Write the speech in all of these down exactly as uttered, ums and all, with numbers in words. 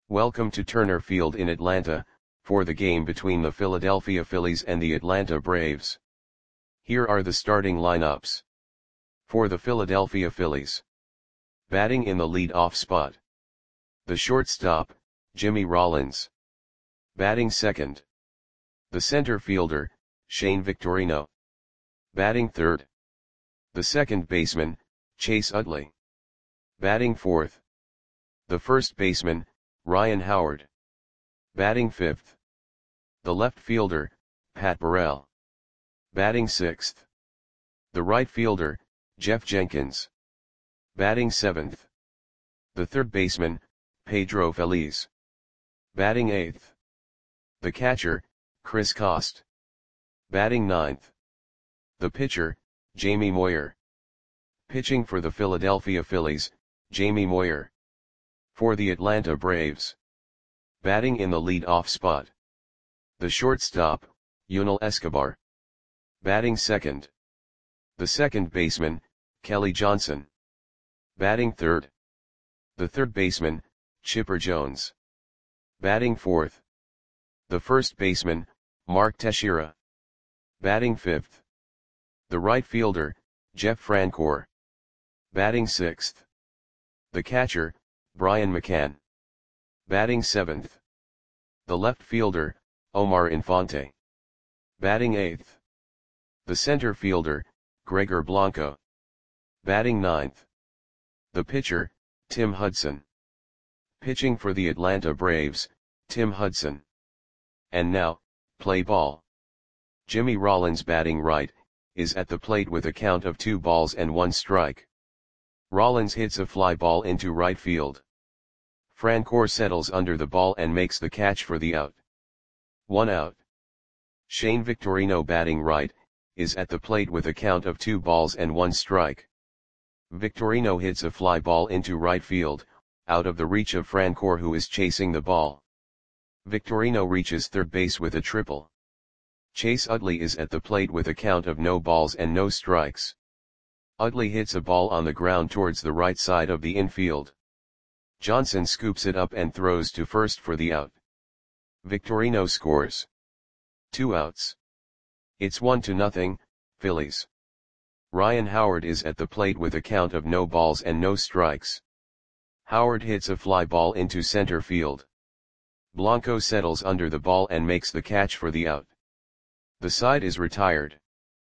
Welcome to Turner Field in Atlanta, for the game between the Philadelphia Phillies and the Atlanta Braves. Here are the starting lineups. For the Philadelphia Phillies. Batting in the lead-off spot. The shortstop, Jimmy Rollins. Batting second. The center fielder, Shane Victorino. Batting third. The second baseman, Chase Utley. Batting fourth. The first baseman, Ryan Howard. Batting fifth. The left fielder, Pat Burrell. Batting sixth. The right fielder, Jeff Jenkins. Batting seventh. The third baseman, Pedro Feliz. Batting eighth. The catcher, Chris Coste. Batting ninth. The pitcher, Jamie Moyer. Pitching for the Philadelphia Phillies, Jamie Moyer. For the Atlanta Braves. Batting in the lead-off spot. The shortstop, Yunel Escobar. Batting second. The second baseman, Kelly Johnson. Batting third. The third baseman, Chipper Jones. Batting fourth. The first baseman, Mark Teixeira. Batting fifth. The right fielder, Jeff Francoeur. Batting sixth. The catcher, Brian McCann. Batting seventh. The left fielder, Omar Infante. Batting eighth. The center fielder, Gregor Blanco. Batting ninth. The pitcher, Tim Hudson. Pitching for the Atlanta Braves, Tim Hudson. And now, play ball. Jimmy Rollins batting right, is at the plate with a count of two balls and one strike. Rollins hits a fly ball into right field. Francoeur settles under the ball and makes the catch for the out. One out. Shane Victorino batting right, is at the plate with a count of two balls and one strike. Victorino hits a fly ball into right field, out of the reach of Francoeur, who is chasing the ball. Victorino reaches third base with a triple. Chase Utley is at the plate with a count of no balls and no strikes. Utley hits a ball on the ground towards the right side of the infield. Johnson scoops it up and throws to first for the out. Victorino scores. Two outs. It's one to nothing, Phillies. Ryan Howard is at the plate with a count of no balls and no strikes. Howard hits a fly ball into center field. Blanco settles under the ball and makes the catch for the out. The side is retired.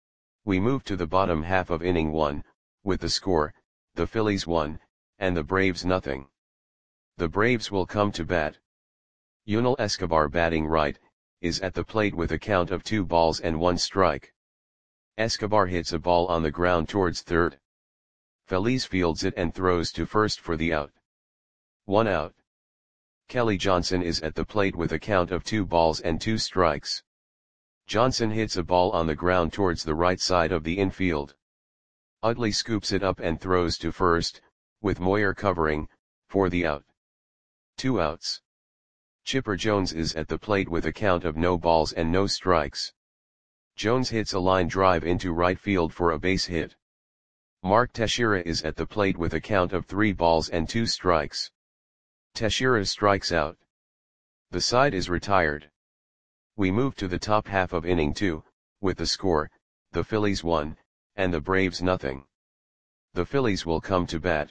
We move to the bottom half of inning one, with the score, the Phillies one, and the Braves nothing. The Braves will come to bat. Yunel Escobar batting right, is at the plate with a count of two balls and one strike. Escobar hits a ball on the ground towards third. Feliz fields it and throws to first for the out. One out. Kelly Johnson is at the plate with a count of two balls and two strikes. Johnson hits a ball on the ground towards the right side of the infield. Utley scoops it up and throws to first, with Moyer covering, for the out. Two outs. Chipper Jones is at the plate with a count of no balls and no strikes. Jones hits a line drive into right field for a base hit. Mark Teixeira is at the plate with a count of three balls and two strikes. Teixeira strikes out. The side is retired. We move to the top half of inning two, with the score, the Phillies one, and the Braves nothing. The Phillies will come to bat.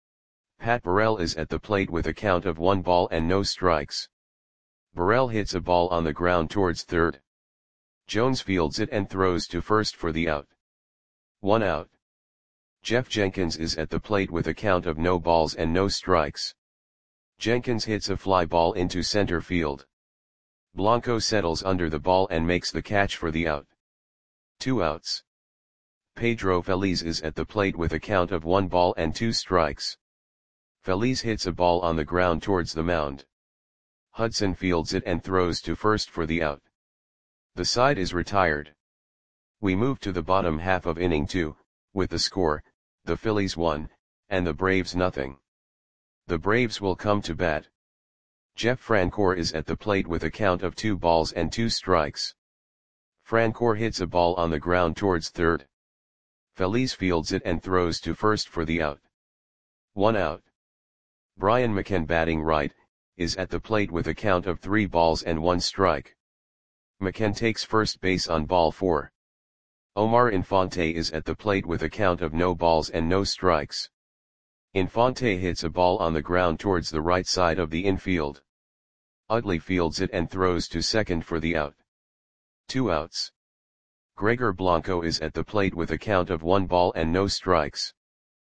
Pat Burrell is at the plate with a count of one ball and no strikes. Burrell hits a ball on the ground towards third. Jones fields it and throws to first for the out. One out. Jeff Jenkins is at the plate with a count of no balls and no strikes. Jenkins hits a fly ball into center field. Blanco settles under the ball and makes the catch for the out. Two outs. Pedro Feliz is at the plate with a count of one ball and two strikes. Feliz hits a ball on the ground towards the mound. Hudson fields it and throws to first for the out. The side is retired. We move to the bottom half of inning two, with the score, the Phillies one, and the Braves nothing. The Braves will come to bat. Jeff Francoeur is at the plate with a count of two balls and two strikes. Francoeur hits a ball on the ground towards third. Feliz fields it and throws to first for the out. One out. Brian McCann batting right, is at the plate with a count of three balls and one strike. McKen takes first base on ball four. Omar Infante is at the plate with a count of no balls and no strikes. Infante hits a ball on the ground towards the right side of the infield. Utley fields it and throws to second for the out. Two outs. Gregor Blanco is at the plate with a count of one ball and no strikes.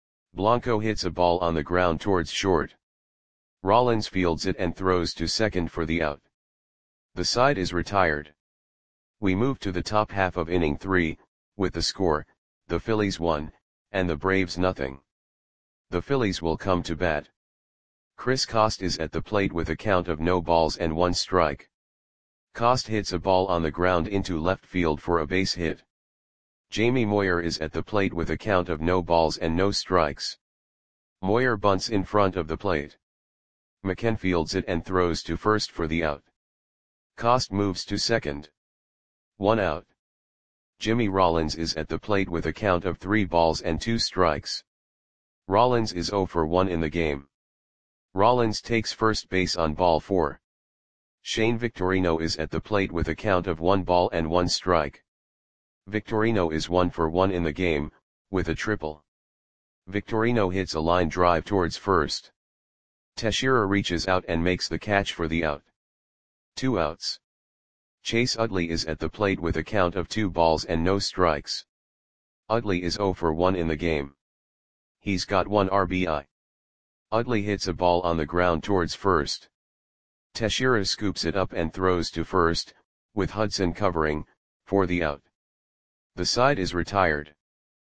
Blanco hits a ball on the ground towards short. Rollins fields it and throws to second for the out. The side is retired. We move to the top half of inning three, with the score, the Phillies one, and the Braves nothing. The Phillies will come to bat. Chris Coste is at the plate with a count of no balls and one strike. Coste hits a ball on the ground into left field for a base hit. Jamie Moyer is at the plate with a count of no balls and no strikes. Moyer bunts in front of the plate. McKen fields it and throws to first for the out. Coste moves to second. One out. Jimmy Rollins is at the plate with a count of three balls and two strikes. Rollins is oh for one in the game. Rollins takes first base on ball four. Shane Victorino is at the plate with a count of one ball and one strike. Victorino is one for one in the game, with a triple. Victorino hits a line drive towards first. Teixeira reaches out and makes the catch for the out. Two outs. Chase Utley is at the plate with a count of two balls and no strikes. Utley is oh for one in the game. He's got one R B I. Utley hits a ball on the ground towards first. Teixeira scoops it up and throws to first, with Hudson covering, for the out. The side is retired.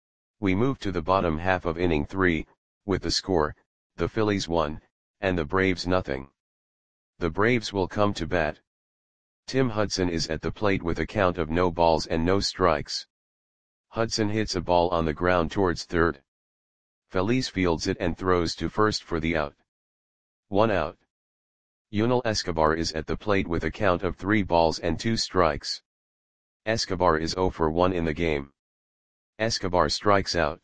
We move to the bottom half of inning three, with the score, the Phillies one, and the Braves nothing. The Braves will come to bat. Tim Hudson is at the plate with a count of no balls and no strikes. Hudson hits a ball on the ground towards third. Feliz fields it and throws to first for the out. One out. Yunel Escobar is at the plate with a count of three balls and two strikes. Escobar is oh for one in the game. Escobar strikes out.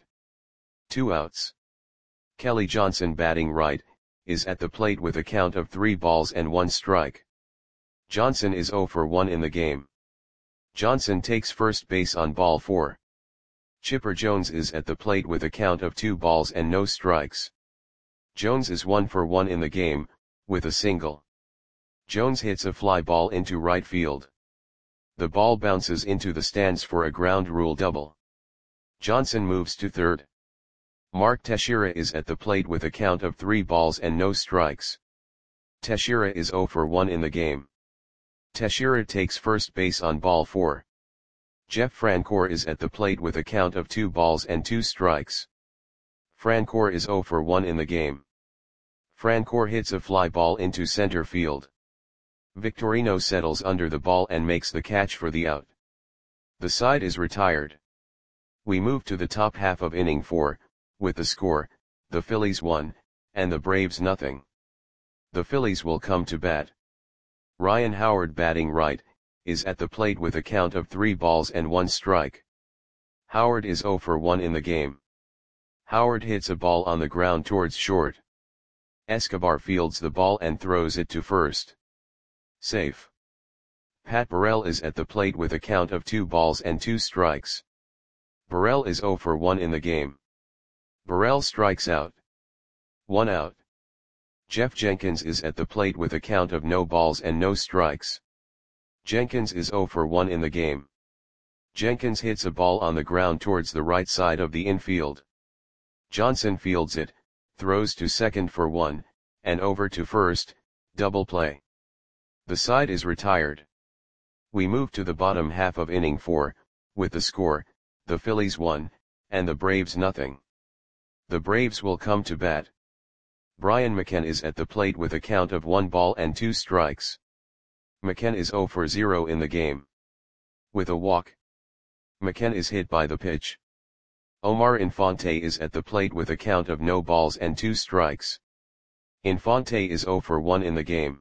Two outs. Kelly Johnson, batting right, is at the plate with a count of three balls and one strike. Johnson is oh for one in the game. Johnson takes first base on ball four. Chipper Jones is at the plate with a count of two balls and no strikes. Jones is one for one in the game, with a single. Jones hits a fly ball into right field. The ball bounces into the stands for a ground rule double. Johnson moves to third. Mark Teixeira is at the plate with a count of three balls and no strikes. Teixeira is oh for one in the game. Teixeira takes first base on ball four. Jeff Francoeur is at the plate with a count of two balls and two strikes. Francoeur is oh for one in the game. Francoeur hits a fly ball into center field. Victorino settles under the ball and makes the catch for the out. The side is retired. We move to the top half of inning four, with the score, the Phillies one, and the Braves nothing. The Phillies will come to bat. Ryan Howard, batting right, is at the plate with a count of three balls and one strike. Howard is oh for one in the game. Howard hits a ball on the ground towards short. Escobar fields the ball and throws it to first. Safe. Pat Burrell is at the plate with a count of two balls and two strikes. Burrell is oh for one in the game. Burrell strikes out. One out. Jeff Jenkins is at the plate with a count of no balls and no strikes. Jenkins is oh for one in the game. Jenkins hits a ball on the ground towards the right side of the infield. Johnson fields it, throws to second for one, and over to first, double play. The side is retired. We move to the bottom half of inning four, with the score, the Phillies one, and the Braves nothing. The Braves will come to bat. Brian McKen is at the plate with a count of one ball and two strikes. McKen is oh for zero in the game. With a walk. McKen is hit by the pitch. Omar Infante is at the plate with a count of no balls and two strikes. Infante is oh for one in the game.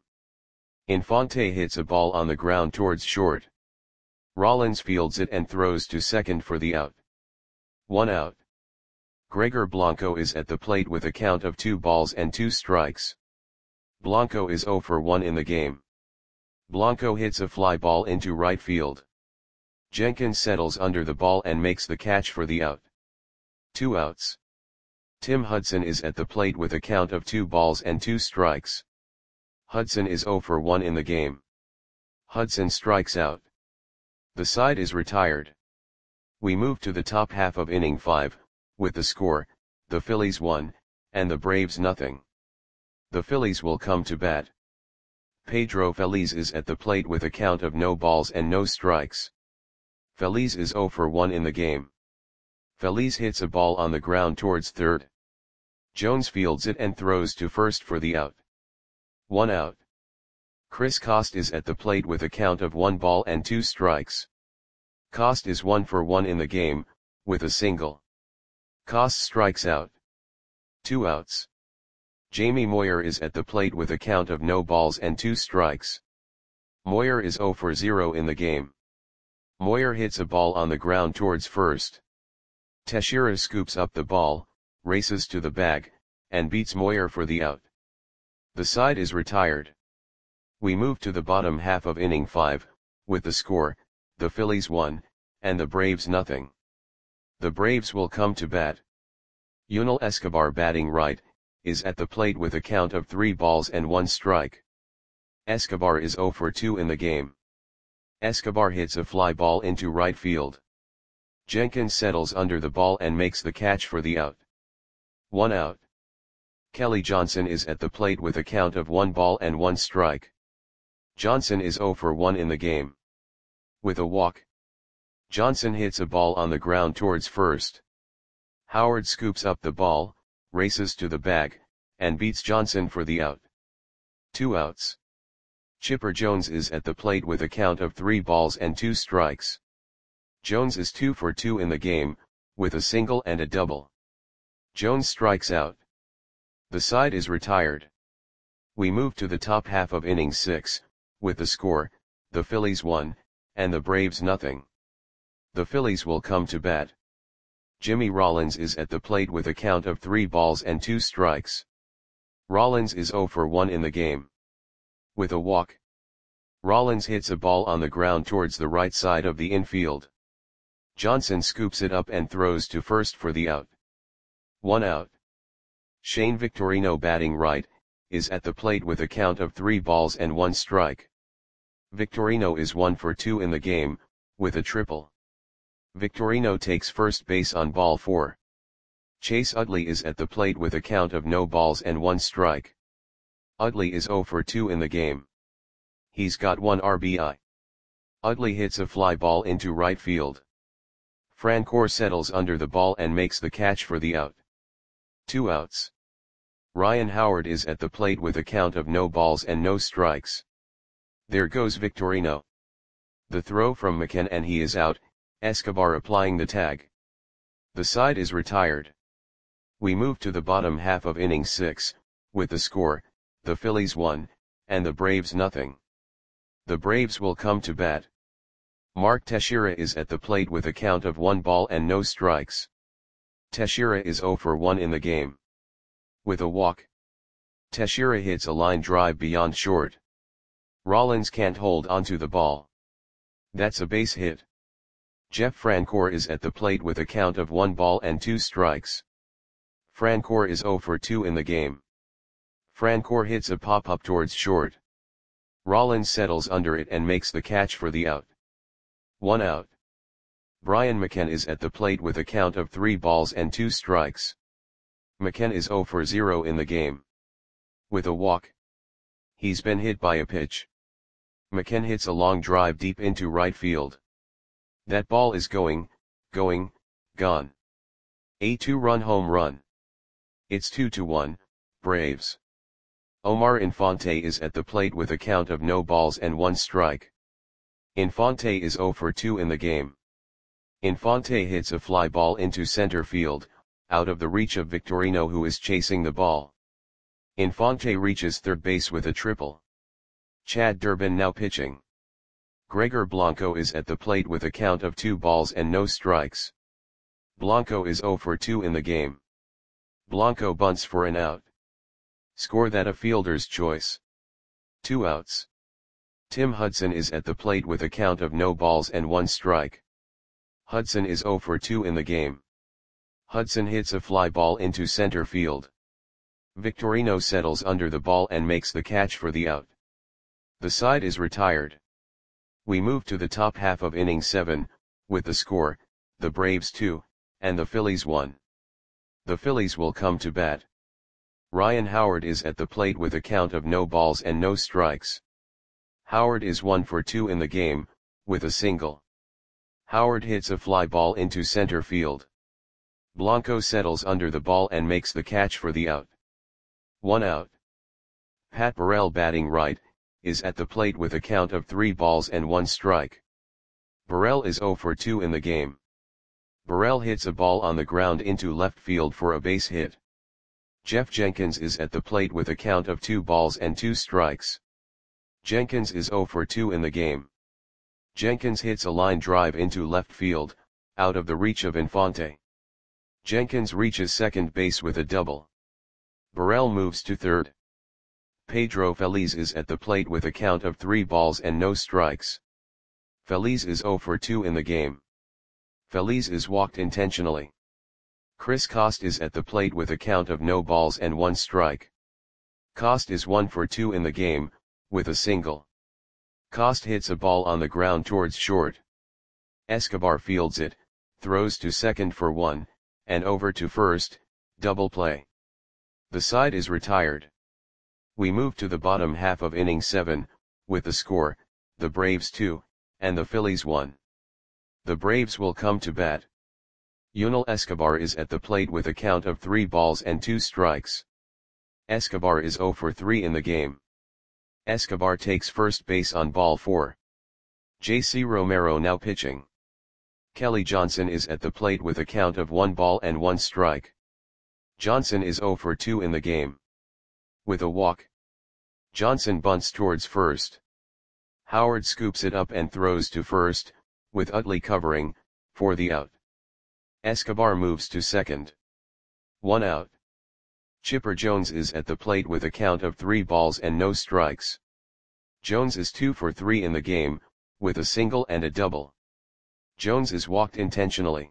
Infante hits a ball on the ground towards short. Rollins fields it and throws to second for the out. One out. Gregor Blanco is at the plate with a count of two balls and two strikes. Blanco is zero for one in the game. Blanco hits a fly ball into right field. Jenkins settles under the ball and makes the catch for the out. Two outs. Tim Hudson is at the plate with a count of two balls and two strikes. Hudson is zero for one in the game. Hudson strikes out. The side is retired. We move to the top half of inning five, with the score, the Phillies one, and the Braves nothing. The Phillies will come to bat. Pedro Feliz is at the plate with a count of no balls and no strikes. Feliz is zero for one in the game. Feliz hits a ball on the ground towards third. Jones fields it and throws to first for the out. One out. Chris Coste is at the plate with a count of one ball and two strikes. Coste is one for one in the game, with a single. Coste strikes out. Two outs. Jamie Moyer is at the plate with a count of no balls and two strikes. Moyer is zero for zero in the game. Moyer hits a ball on the ground towards first. Teixeira scoops up the ball, races to the bag, and beats Moyer for the out. The side is retired. We move to the bottom half of inning five, with the score, the Phillies one, and the Braves nothing. The Braves will come to bat. Yunel Escobar, batting right, is at the plate with a count of three balls and one strike. Escobar is zero for two in the game. Escobar hits a fly ball into right field. Jenkins settles under the ball and makes the catch for the out. One out. Kelly Johnson is at the plate with a count of one ball and one strike. Johnson is zero for one in the game. With a walk. Johnson hits a ball on the ground towards first. Howard scoops up the ball, races to the bag, and beats Johnson for the out. Two outs. Chipper Jones is at the plate with a count of three balls and two strikes. Jones is two for two in the game, with a single and a double. Jones strikes out. The side is retired. We move to the top half of inning six, with the score, the Phillies one, and the Braves nothing. The Phillies will come to bat. Jimmy Rollins is at the plate with a count of three balls and two strikes. Rollins is zero for one in the game. With a walk. Rollins hits a ball on the ground towards the right side of the infield. Johnson scoops it up and throws to first for the out. One out. Shane Victorino, batting right, is at the plate with a count of three balls and one strike. Victorino is one for two in the game, with a triple. Victorino takes first base on ball four. Chase Utley is at the plate with a count of no balls and one strike. Utley is zero for two in the game. He's got one R B I. Utley hits a fly ball into right field. Francoeur settles under the ball and makes the catch for the out. Two outs. Ryan Howard is at the plate with a count of no balls and no strikes. There goes Victorino. The throw from McCann and he is out, Escobar applying the tag. The side is retired. We move to the bottom half of inning six, with the score, the Phillies one, and the Braves nothing. The Braves will come to bat. Mark Teixeira is at the plate with a count of one ball and no strikes. Teixeira is zero for one in the game. With a walk. Teixeira hits a line drive beyond short. Rollins can't hold onto the ball. That's a base hit. Jeff Francoeur is at the plate with a count of one ball and two strikes. Francoeur is zero for two in the game. Francoeur hits a pop-up towards short. Rollins settles under it and makes the catch for the out. One out. Brian McCann is at the plate with a count of three balls and two strikes. McCann is zero for zero in the game. With a walk. He's been hit by a pitch. McCann hits a long drive deep into right field. That ball is going, going, gone. A two-run home run. It's two to one, Braves. Omar Infante is at the plate with a count of no balls and one strike. Infante is zero for two in the game. Infante hits a fly ball into center field, out of the reach of Victorino, who is chasing the ball. Infante reaches third base with a triple. Chad Durbin now pitching. Gregor Blanco is at the plate with a count of two balls and no strikes. Blanco is zero for two in the game. Blanco bunts for an out. Score that a fielder's choice. Two outs. Tim Hudson is at the plate with a count of no balls and one strike. Hudson is oh for two in the game. Hudson hits a fly ball into center field. Victorino settles under the ball and makes the catch for the out. The side is retired. We move to the top half of inning seven, with the score, the Braves two, and the Phillies one. The Phillies will come to bat. Ryan Howard is at the plate with a count of no balls and no strikes. Howard is one for two in the game, with a single. Howard hits a fly ball into center field. Blanco settles under the ball and makes the catch for the out. One out. Pat Burrell, batting right, is at the plate with a count of three balls and one strike. Burrell is oh for two in the game. Burrell hits a ball on the ground into left field for a base hit. Jeff Jenkins is at the plate with a count of two balls and two strikes. Jenkins is oh for two in the game. Jenkins hits a line drive into left field, out of the reach of Infante. Jenkins reaches second base with a double. Burrell moves to third. Pedro Feliz is at the plate with a count of three balls and no strikes. Feliz is oh for two in the game. Feliz is walked intentionally. Chris Coste is at the plate with a count of no balls and one strike. Coste is one for two in the game, with a single. Coste hits a ball on the ground towards short. Escobar fields it, throws to second for one, and over to first, double play. The side is retired. We move to the bottom half of inning seven, with the score, the Braves two, and the Phillies one. The Braves will come to bat. Yunel Escobar is at the plate with a count of three balls and two strikes. Escobar is oh for three in the game. Escobar takes first base on ball four. J C Romero now pitching. Kelly Johnson is at the plate with a count of one ball and one strike. Johnson is oh for two in the game. With a walk. Johnson bunts towards first. Howard scoops it up and throws to first, with Utley covering, for the out. Escobar moves to second. One out. Chipper Jones is at the plate with a count of three balls and no strikes. Jones is two for three in the game, with a single and a double. Jones is walked intentionally.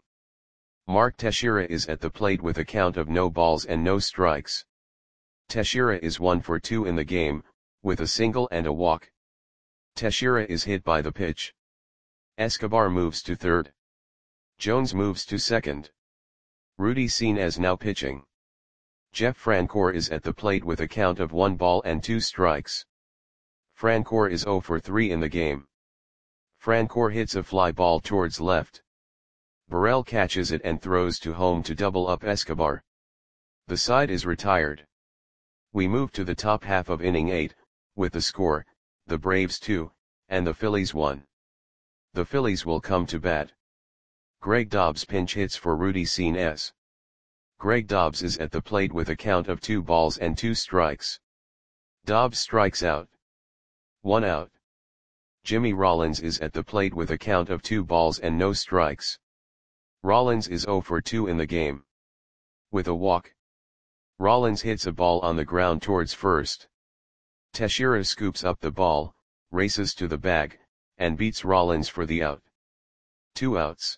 Mark Teixeira is at the plate with a count of no balls and no strikes. Teixeira is one for two in the game, with a single and a walk. Teixeira is hit by the pitch. Escobar moves to third. Jones moves to second. Rudy Senes now pitching. Jeff Francoeur is at the plate with a count of one ball and two strikes. Francoeur is oh for three in the game. Francoeur hits a fly ball towards left. Burrell catches it and throws to home to double up Escobar. The side is retired. We move to the top half of inning eight, with the score, the Braves two, and the Phillies one. The Phillies will come to bat. Greg Dobbs pinch hits for Rudy Senes. Greg Dobbs is at the plate with a count of two balls and two strikes. Dobbs strikes out. One out. Jimmy Rollins is at the plate with a count of two balls and no strikes. Rollins is oh for two in the game. With a walk. Rollins hits a ball on the ground towards first. Teixeira scoops up the ball, races to the bag, and beats Rollins for the out. Two outs.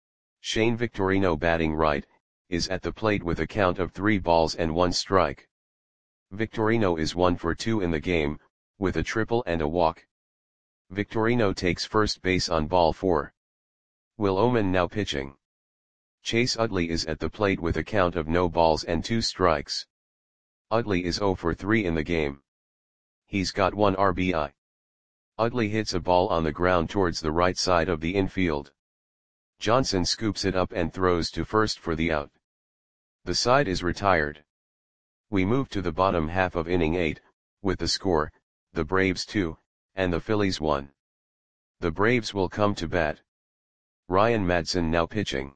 Shane Victorino, batting right, is at the plate with a count of three balls and one strike. Victorino is one for two in the game, with a triple and a walk. Victorino takes first base on ball four. Will Oman now pitching. Chase Utley is at the plate with a count of no balls and two strikes. Utley is oh for three in the game. He's got one R B I. Utley hits a ball on the ground towards the right side of the infield. Johnson scoops it up and throws to first for the out. The side is retired. We move to the bottom half of inning eight, with the score, the Braves two, and the Phillies one. The Braves will come to bat. Ryan Madson now pitching.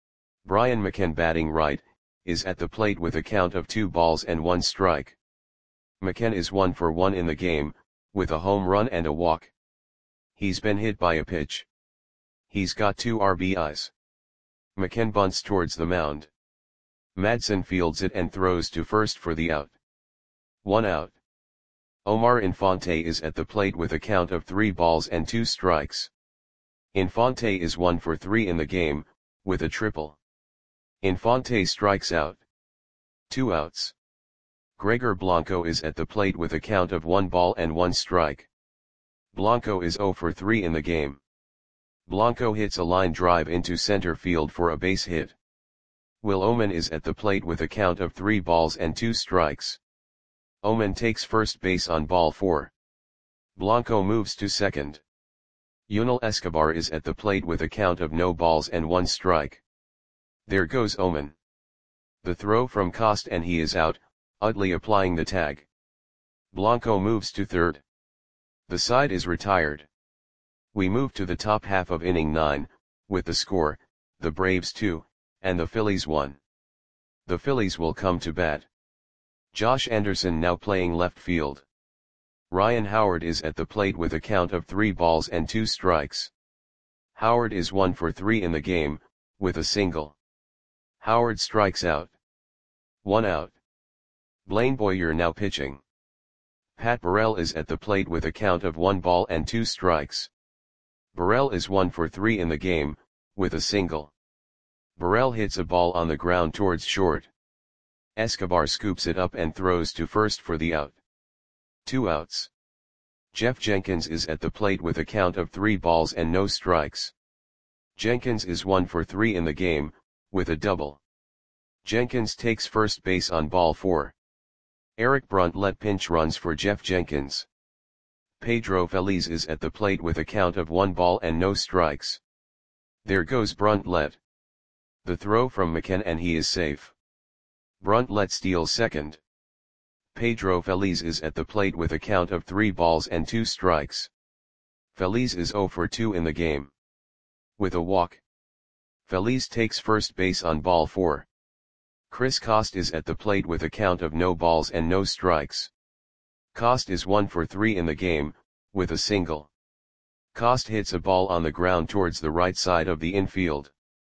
Brian McCann, batting right, is at the plate with a count of two balls and one strike. McCann is one for one in the game, with a home run and a walk. He's been hit by a pitch. He's got two R B Is. McCann bunts towards the mound. Madson fields it and throws to first for the out. one out. Omar Infante is at the plate with a count of three balls and two strikes. Infante is one for three in the game, with a triple. Infante strikes out. Two outs. Gregor Blanco is at the plate with a count of one ball and one strike. Blanco is zero for three in the game. Blanco hits a line drive into center field for a base hit. Will Oman is at the plate with a count of three balls and two strikes. Oman takes first base on ball four. Blanco moves to second. Yunel Escobar is at the plate with a count of no balls and one strike. There goes Oman. The throw from Cost and he is out, Utley applying the tag. Blanco moves to third. The side is retired. We move to the top half of inning nine, with the score, the Braves two, and the Phillies one. The Phillies will come to bat. Josh Anderson now playing left field. Ryan Howard is at the plate with a count of three balls and two strikes. Howard is one for three in the game, with a single. Howard strikes out. One out. Blaine Boyer now pitching. Pat Burrell is at the plate with a count of one ball and two strikes. Burrell is one for three in the game, with a single. Burrell hits a ball on the ground towards short. Escobar scoops it up and throws to first for the out. Two outs. Jeff Jenkins is at the plate with a count of three balls and no strikes. Jenkins is one for three in the game, with a double. Jenkins takes first base on ball four. Eric Bruntlett pinch runs for Jeff Jenkins. Pedro Feliz is at the plate with a count of one ball and no strikes. There goes Bruntlett. The throw from McKen and he is safe. Bruntlett steals second. Pedro Feliz is at the plate with a count of three balls and two strikes. Feliz is zero for two in the game. With a walk. Feliz takes first base on ball four. Chris Cost is at the plate with a count of no balls and no strikes. Cost is one for three in the game, with a single. Cost hits a ball on the ground towards the right side of the infield.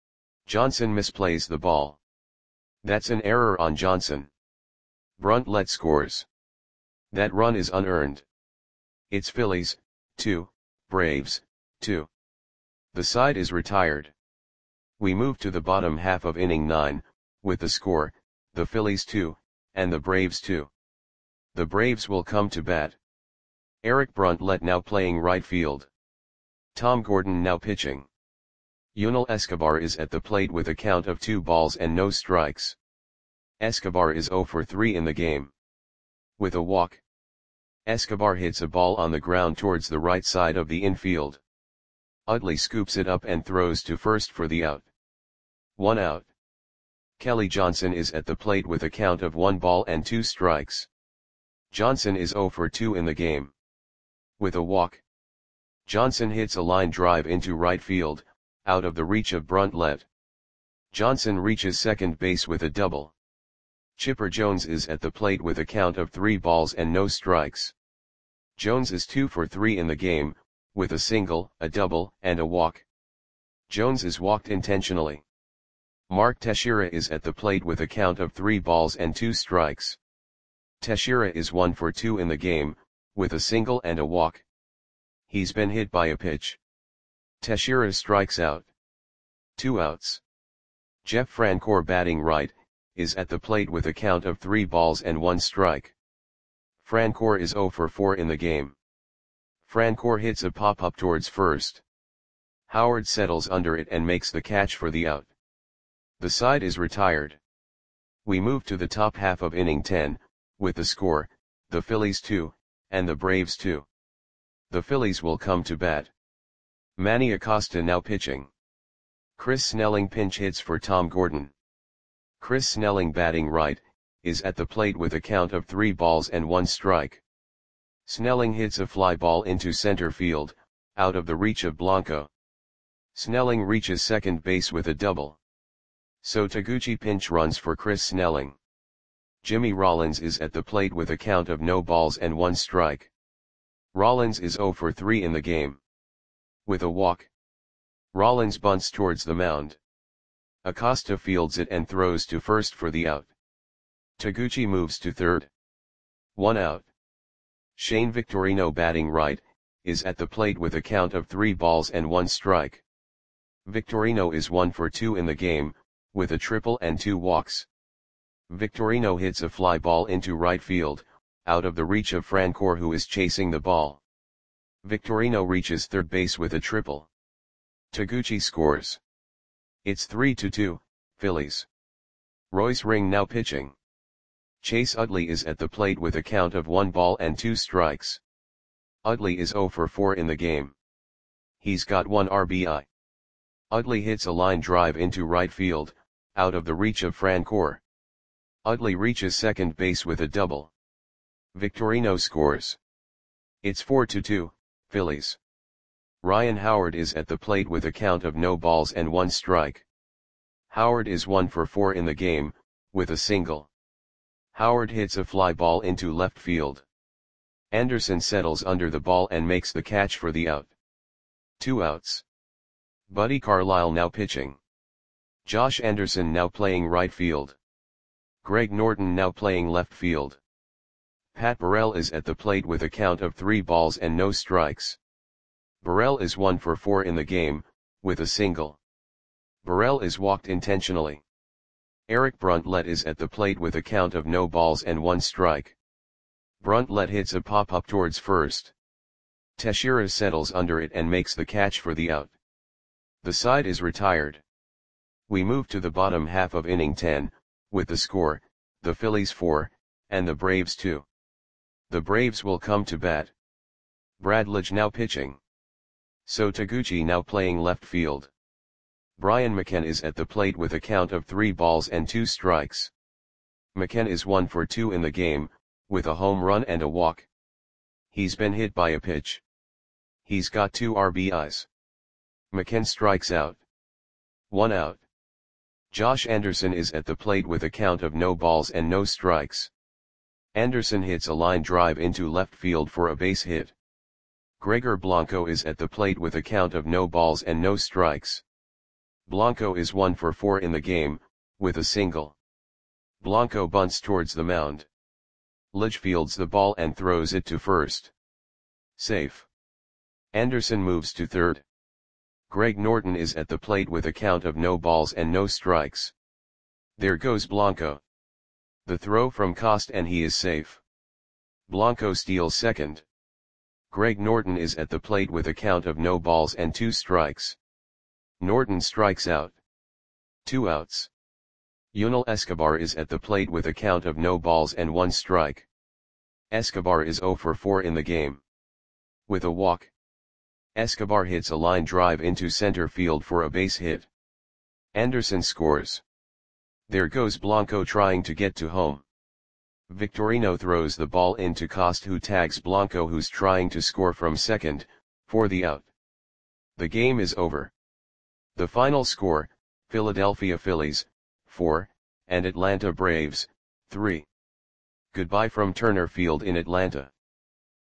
Johnson misplays the ball. That's an error on Johnson. Bruntlett scores. That run is unearned. It's Phillies, two, Braves, two. The side is retired. We move to the bottom half of inning nine, with the score, the Phillies two, and the Braves two. The Braves will come to bat. Eric Bruntlett now playing right field. Tom Gordon now pitching. Yunel Escobar is at the plate with a count of two balls and no strikes. Escobar is zero for three in the game. With a walk. Escobar hits a ball on the ground towards the right side of the infield. Utley scoops it up and throws to first for the out. One out. Kelly Johnson is at the plate with a count of one ball and two strikes. Johnson is zero for two in the game. With a walk. Johnson hits a line drive into right field, out of the reach of Bruntlett. Johnson reaches second base with a double. Chipper Jones is at the plate with a count of three balls and no strikes. Jones is two for three in the game, with a single, a double, and a walk. Jones is walked intentionally. Mark Teixeira is at the plate with a count of three balls and two strikes. Teixeira is one for two in the game, with a single and a walk. He's been hit by a pitch. Teixeira strikes out. Two outs. Jeff Francoeur batting right, is at the plate with a count of three balls and one strike. Francoeur is zero for four in the game. Francoeur hits a pop-up towards first. Howard settles under it and makes the catch for the out. The side is retired. We move to the top half of inning ten, with the score, the Phillies two, and the Braves two. The Phillies will come to bat. Manny Acosta now pitching. Chris Snelling pinch hits for Tom Gordon. Chris Snelling batting right, is at the plate with a count of three balls and one strike. Snelling hits a fly ball into center field, out of the reach of Blanco. Snelling reaches second base with a double. So Taguchi pinch runs for Chris Snelling. Jimmy Rollins is at the plate with a count of no balls and one strike. Rollins is zero for three in the game. With a walk. Rollins bunts towards the mound. Acosta fields it and throws to first for the out. Taguchi moves to third. One out. Shane Victorino batting right, is at the plate with a count of three balls and one strike. Victorino is one for two in the game, with a triple and two walks. Victorino hits a fly ball into right field, out of the reach of Francoeur, who is chasing the ball. Victorino reaches third base with a triple. Taguchi scores. It's three to two, Phillies. Royce Ring now pitching. Chase Utley is at the plate with a count of one ball and two strikes. Utley is zero for four in the game. He's got one R B I. Utley hits a line drive into right field, out of the reach of Francoeur. Utley reaches second base with a double. Victorino scores. It's four to two, Phillies. Ryan Howard is at the plate with a count of no balls and one strike. Howard is one for four in the game, with a single. Howard hits a fly ball into left field. Anderson settles under the ball and makes the catch for the out. Two outs. Buddy Carlisle now pitching. Josh Anderson now playing right field. Greg Norton now playing left field. Pat Burrell is at the plate with a count of three balls and no strikes. Burrell is one for four in the game, with a single. Burrell is walked intentionally. Eric Bruntlett is at the plate with a count of no balls and one strike. Bruntlett hits a pop-up towards first. Teixeira settles under it and makes the catch for the out. The side is retired. We move to the bottom half of inning ten, with the score, the Phillies four, and the Braves two. The Braves will come to bat. Bradledge now pitching. So Taguchi now playing left field. Brian McKenna is at the plate with a count of three balls and two strikes. McKenna is one for two in the game, with a home run and a walk. He's been hit by a pitch. He's got two R B Is. McKenna strikes out. One out. Josh Anderson is at the plate with a count of no balls and no strikes. Anderson hits a line drive into left field for a base hit. Gregor Blanco is at the plate with a count of no balls and no strikes. Blanco is one for four in the game, with a single. Blanco bunts towards the mound. Lidge fields the ball and throws it to first. Safe. Anderson moves to third. Greg Norton is at the plate with a count of no balls and no strikes. There goes Blanco. The throw from Cost and he is safe. Blanco steals second. Greg Norton is at the plate with a count of no balls and two strikes. Norton strikes out. Two outs. Yunel Escobar is at the plate with a count of no balls and one strike. Escobar is zero for four in the game. With a walk. Escobar hits a line drive into center field for a base hit. Anderson scores. There goes Blanco trying to get to home. Victorino throws the ball into Cost, who tags Blanco, who's trying to score from second, for the out. The game is over. The final score, Philadelphia Phillies, four, and Atlanta Braves, three. Goodbye from Turner Field in Atlanta.